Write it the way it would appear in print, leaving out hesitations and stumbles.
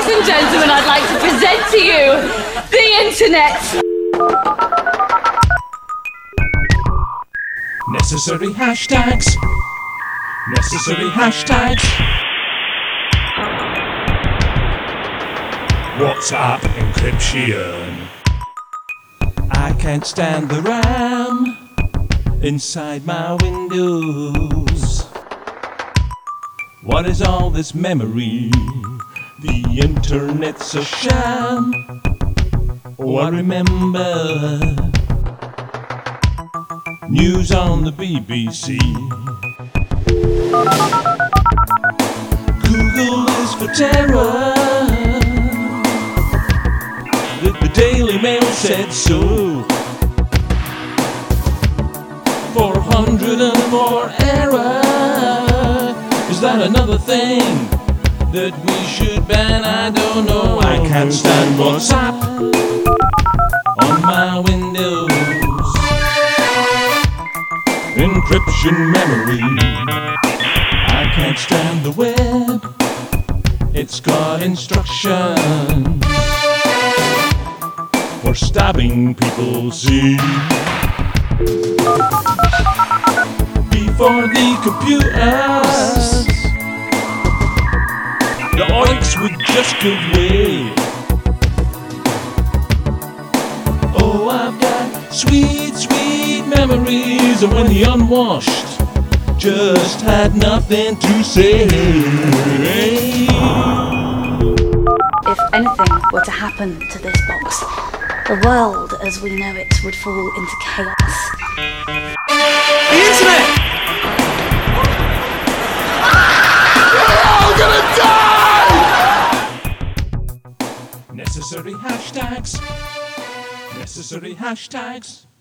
Ladies and gentlemen, I'd like to present to you the internet. Necessary hashtags. Necessary hashtags. WhatsApp encryption. I can't stand the RAM inside my Windows. What is all this memory? The internet's a sham. Oh, I remember news on the BBC. Google is for terror. The Daily Mail said so. 404 error. Is that another thing that we should ban? I don't know. I can't stand WhatsApp on my Windows. Encryption memory. I can't stand the web. It's got instructions for stabbing people, see. Before the computers, the oinks would just give way. Oh, I've got sweet, sweet memories of when the unwashed just had nothing to say. If anything were to happen to this box, the world as we know it would fall into chaos. The internet! We're all gonna die! Necessary hashtags. Necessary hashtags.